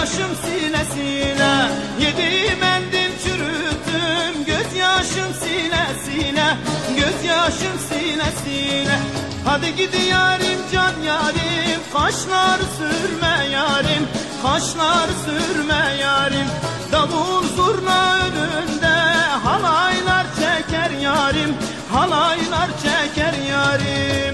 gözyaşım sile sile. Yedim endim çürüttüm gözyaşım sile sile. Gözyaşım sile sile. Hadi gidi yarim can yarim, kaşlar sürme yarim, kaşlar sürme yarim. Davul zurna önünde halaylar çeker yarim, halaylar çeker yarim.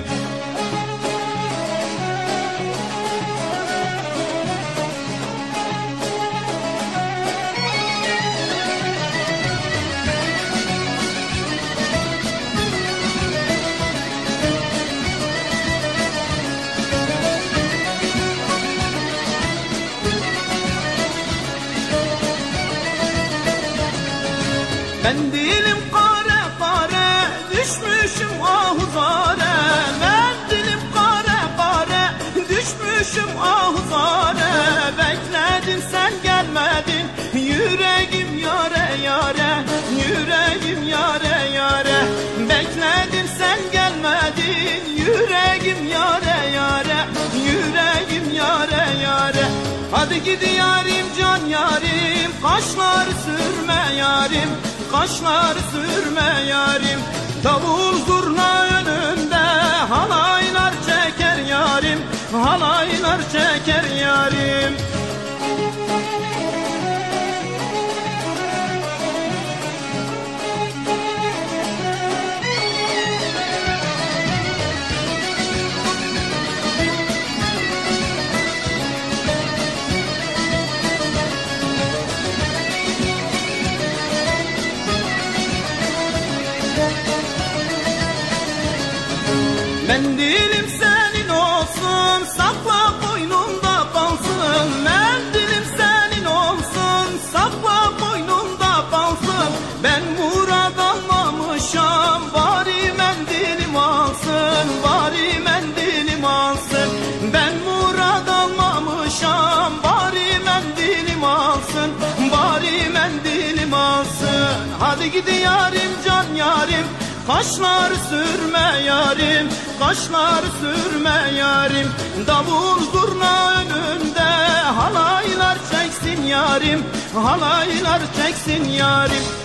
Ben dilim kare kare, düşmüşüm ahuzare. Ben dilim kare kare, düşmüşüm ahuzare. Bekledim sen gelmedin, yüreğim yare yare, yüreğim yare yare. Bekledim sen gelmedin, yüreğim yare yare, yüreğim yare yare. Hadi gidi yarim can yarim, kaşlar sürme yarim, kaşlar sürme yarim. Davul zurna önünde halaylar çeker yarim, halaylar çeker yarim. Mendilim senin olsun, sakla boynunda kalsın. Mendilim senin olsun, sakla boynunda kalsın. Ben murad anlamışam, bari mendilim alsın, bari mendilim alsın. Ben murad anlamışam, bari mendilim alsın, bari mendilim alsın. Hadi gidi yarim can yarim, kaşlar sürme yarim, kaşlar sürme yarim. Davul zurna önünde halaylar çeksin yarim, halaylar çeksin yarim.